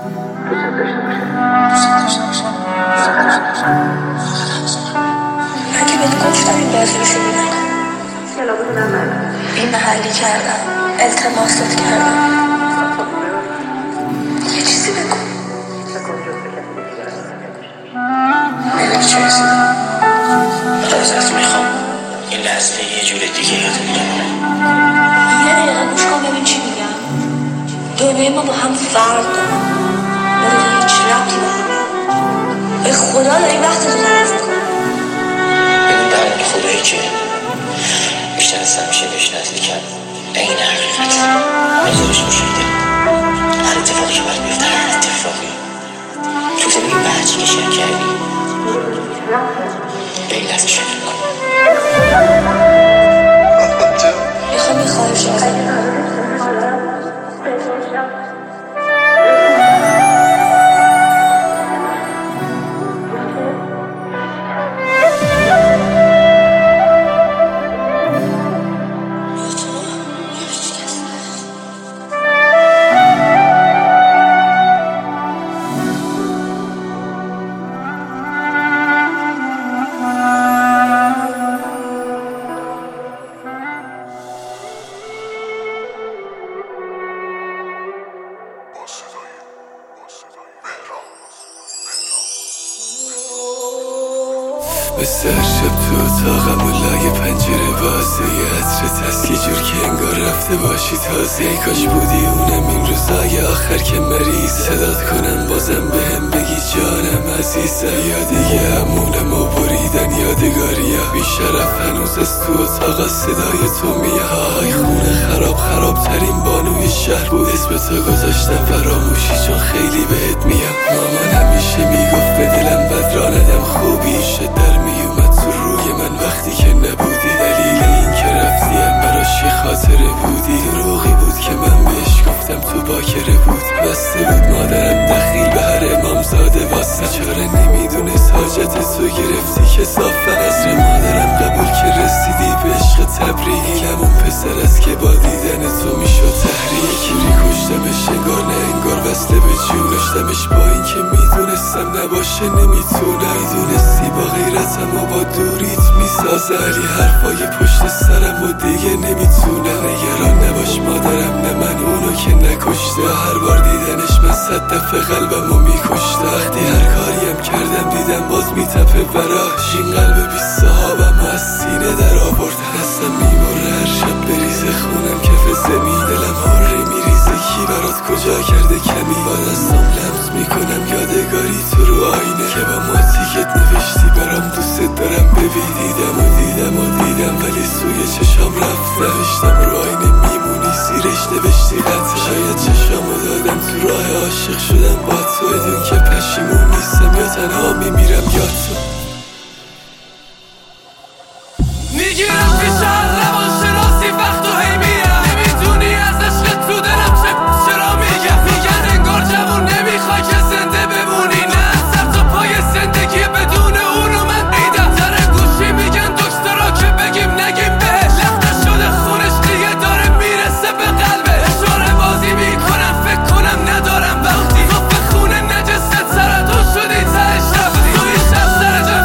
اگه بهت گفتم این بازی رو شروع نکن، این محلی کردم، التماست کردم، یه چیزی بگو. میدونی چه رسیدم؟ ازت میخوام این لحظه یه جور دیگه یادت بمونه. یه دقیقه گوش کن ببین چی میگم. دنیای ما با هم فرق داره، نداره هیچ ربطی به هم. به خدا داری وقت رو ضرف میکنم. ببین در مورد خدایی که بیشتر از همیشه بهش نزدیکم، این حقیقت نظرش میشیده. هر اتفاقی که باید بیفته، هر اتفاقی تو زندگی بحثی که شرک کردی به این لحظه شکل کن. میخوام یه خواهش ازت. مثل هر شب تو اتاقم و لای پنجره بازه یه عطرت هست یه جور که انگار رفته باشی تازه. ای کاش بودی اونم این روزای آخر که مریض صدات کنم بازم بهم بگی جانم عزیز. یا دیگه همونم و بریدن یادگاری ها بیشرف هنوز از تو اتاق صدای تو میه. های خونه خراب ترین بانوی شهر بود، اسم تو گذاشتم فراموشی چون خیلی بهت میام. مامان همیشه میگفت به دلم بد را ندم، خوبی شد در میومد تو روی من وقتی که نبودی. دلیل این که رفتی هم براش یه خاطره بودی، دروغی بود که من بهش گفتم تو باکره بود. بسته بود مادرم دخیل به هر امامزاده واسه، چاره نمیدونست حاجت تو گرفتی که صافن عصر مادرم قبول که رسیدی به عشق تبریک. همون پسر است که با دیدن تو میشد تحریک. کشتمش انگار نه انگار بسته به جون داشتمش، با این که میدونستم نباشه نمیتونه. میدونستی با غیرتم و با دوریت میسازه، علی حرفای پشت سرم و دیگه نمیتونه. نگران نباش مادرم نه من اونو که نکشته، هر بار دیدنش من 100 دفعه قلبمو میکشته. وقتی هر کاریم کردم دیدم باز میتپه براش، این قلب بی صحابم از سینه در آوردن. اصلا میبره هر شب بریزه خونم کف زمین، دلم هره میریزه کی برات کجا کرده کمی. با دستم لمس میکنم یادگاری تو رو آینه که با ماتیکت نوشتی برام دوست دارم ببین. دیدم ولی سوی چشام رفت، نوشتم رو آینه میمونی زیرش نوشتی قطع. شاید چشامو دادم تو راه عاشق شدم با تو، بدون که پشیمون نیستم یا تنها میمیرم یا تو. میگیرم پیش هر روان شناسی وقت و هی میرم، نمیدونی از عشق تو دلم چرا میگن انگار جوون نمیخوای که زنده بمونی. نه سر تا پای زندگی بدون اونو من دیدم، در گوشی میگن دکترا که بگیم نگیم بهش، لخته شده خونش دیگه داره میرسه به قلبه. اشاره بازی میکنم فکر کنم ندارم وقتی تو به خونه نجسه سرطان شدی تهش رفتی. توی شب سر جا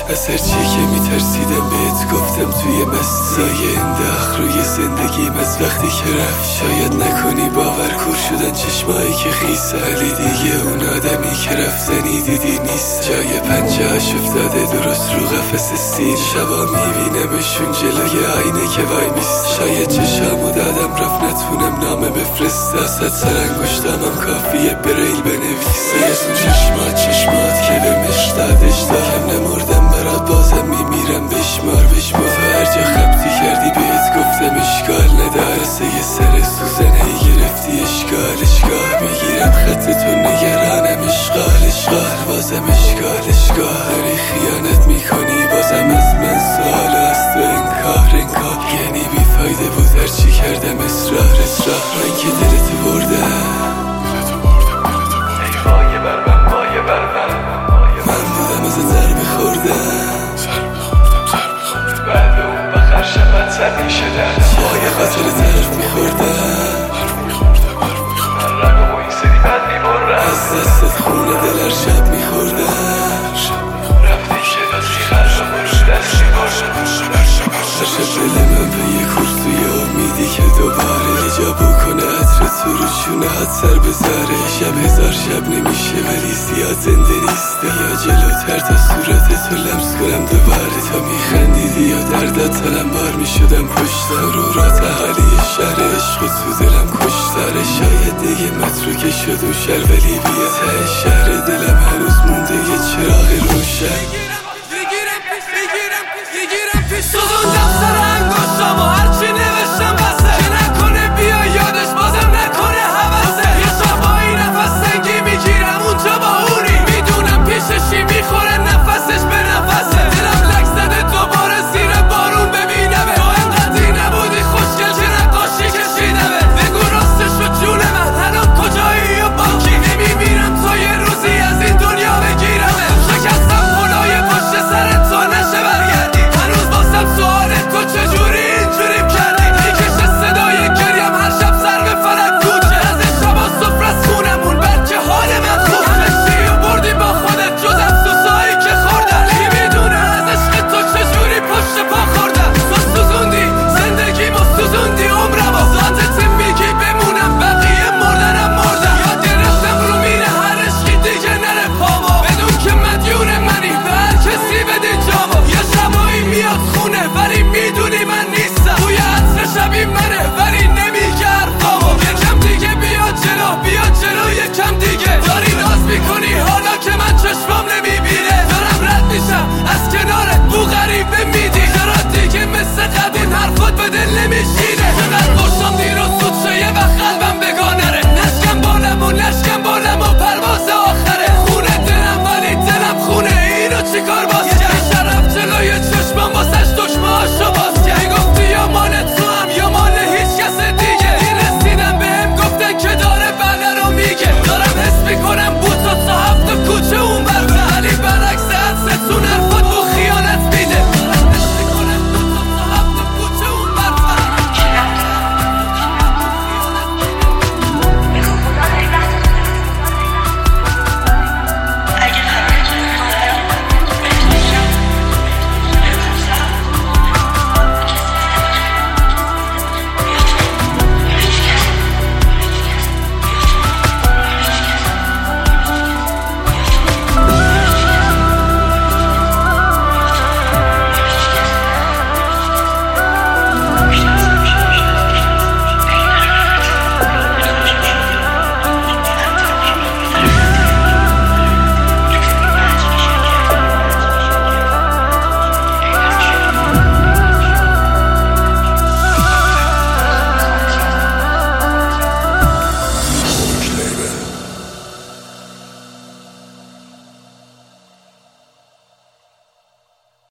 از هرچی که میترسیدم بهت گفتم توی مسای انداخ روی زندگیم از وقتی که رفت. شاید نکنی باور کور شدن چشمایی که خیسه، ولی دیگه اون آدمی که رفتنی دیدی نیست. جای پنجه‌اش افتاده درست رو قفس سیر، شبا میبینمشون جلوی آینه که وای میست. شاید چشامو دادم رفت نتونم نامه بفرستم، صد سر انگشتامم کافیه بریل بنویسه. از اون چشمات که به مشتادش دارم نمردم برات بازم میمیرم بشمار تو هر جا خبتی کردی بهت گفتم اشکال نداره، یه سر سوزن هی گرفتی اشکال میگیرم خطتو نگرانم اشغال بازم اشکال داری خیانت میکنی بازم از من سوال از تو انکار یعنی بیفایده بود هرچی کردم اصرار من که دلتو بردم من بودم از ضرب خوردم بعد اون بخر شبت سر میشدم جای خاطر طرف میخوردم من رقم و این سری بد میبرم از دستت خونه دلر شب میخوردم رفتی که دادی خرم و رو دست میبرم شب دل من به یه کورسوی امیدی که دوباره یه جا بکنه عطر تو رو چونهات سر بذاره. شب هزار شب نمیشه ولی زیاد زنده نیست، بیا جلوتر تا صورت تو لمس کنم دوباره. تا میخندیدی یا دردت تنم بار میشدم پشت رو را تحالی شهر عشق تو دلم کشتاره. شاید دیگه متروکه شد و شهر ولی بیا ته شهر دلم هنوز مونده یه چراغ روشن. میگیرم پیش سوزوندم سر انگشتم و هرچی نوشتم بسه که نکنه بیا یادش بازم نکنه حوثه. یه شبایی نفس سنگی میگیرم اونجا با اونی میدونم پیششی میخوره نفسش به نفسه. دلم لک زده دوباره زیر بارون ببینمه، تو انقدی نبودی خوشگل که نقاشی کشیدمه. بگو راستشو جون من الان کجایی و با کی نمیبینم تا یه روزی از این دنیا بگیرمه. شکستم خدای پشت سر تو نشه برگردی، هنوز باسم سوال تو چجوری اینجوریم کردی. میکشه صدای گریم هر شب سر به فلک کوچه، از این شبا صفر از خونمون بلکه حال من خوب. همه چی رو بردی با خودت جز افسوسایی که خوردن، کی میدونه از عشق تو چجوری پشت پا خوردن. تو سوزوندی زندگیمو سوزوندی عمرمو، ذاتت میگی بمونم بقیه مردنم مردم. یاد گرفتم رو میره هر عشقی دیگه نره پامو، بدون که مدیون منی به هر کسی بده جامو. یه شبایی میاد خونه ولی میدونی من نیستم، توی عطر شبی منه ولی نمیگه حرفامو. یکم دیگه بیا جلو یکم دیگه، داری ناز میکنی حالا که من چشمام نمیبینه. دارم رد میشم از کنارت بو غریبه میدی، چرا دیگه مثل قدیم حرفات به دل نمیشینه. چقدر خوشم دیروز زود شه یه وقت قلبم بگانه ره، نشکم بالم و پرواز آخره. خونه دلم ولی دلم خونه، اینو چیکار باز